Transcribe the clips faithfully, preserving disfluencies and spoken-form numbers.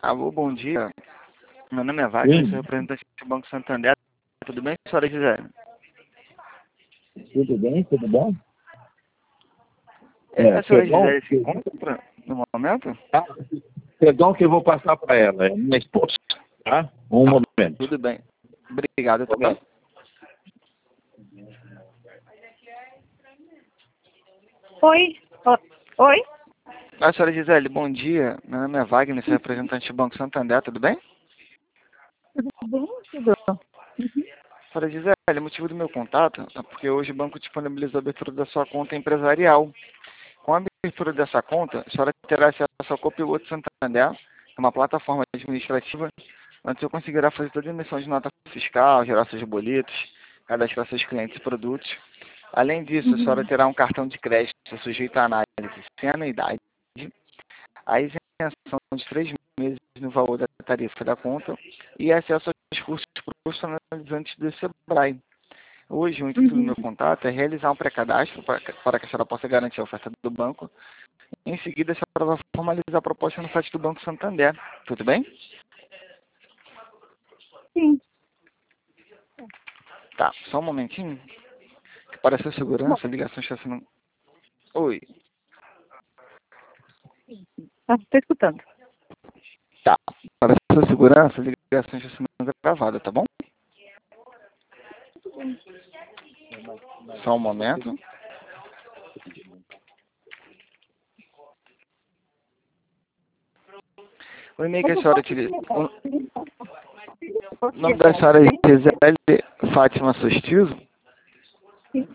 Alô, bom dia. Meu nome é Wagner, sou Sim, representante do Banco Santander. Tudo bem, senhora Gisele? tudo bem? Tudo bom? É, É, a senhora perdão, Gisele se encontra no momento? tá? Perdão que eu vou passar para ela, é minha esposa, tá? Um Ah, momento. tudo bem. Obrigado, eu também. Oi? Oi? O- Oi? A senhora Gisele, bom dia. Meu nome é Wagner, sou representante do Banco Santander. Tudo bem? Tudo bem, tudo? Senhora Gisele, o motivo do meu contato é porque hoje o banco disponibilizou a abertura da sua conta empresarial. Com a abertura dessa conta, a senhora terá acesso ao Copiloto Santander, que é uma plataforma administrativa onde você conseguirá fazer toda a emissão de nota fiscal, gerar seus boletos, cadastrar seus clientes e produtos. Além disso, a senhora Uhum. terá um cartão de crédito sujeito à análise sem anuidade, a isenção de três meses no valor da tarifa da conta e acesso aos cursos profissionalizantes do Sebrae. Hoje, o intuito do Uhum. meu contato é realizar um pré-cadastro para que para que a senhora possa garantir a oferta do banco. Em seguida, a senhora vai formalizar a proposta no site do Banco Santander. Tudo bem? Sim. Tá, só um momentinho. Que para sua Bom, segurança, a ligação está sendo... Oi. tá, tô escutando. Tá. Para sua segurança, a ligação está sendo gravada, tá bom? Só um momento. O e-mail que a Mas eu senhora posso utiliza... deixar. Eu O posso nome da deixar senhora é também? Gisele Fátima Sostizo. Sim.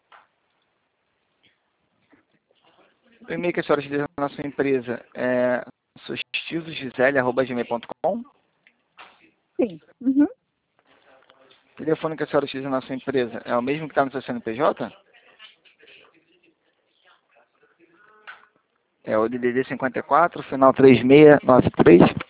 O e-mail que a senhora utiliza na sua empresa é sostizogisele arroba gmail ponto com. Sim. Uhum. O telefone que a senhora utiliza na sua empresa é o mesmo que está no seu C N P J? É o D D D cinquenta e quatro, final três seis nove três.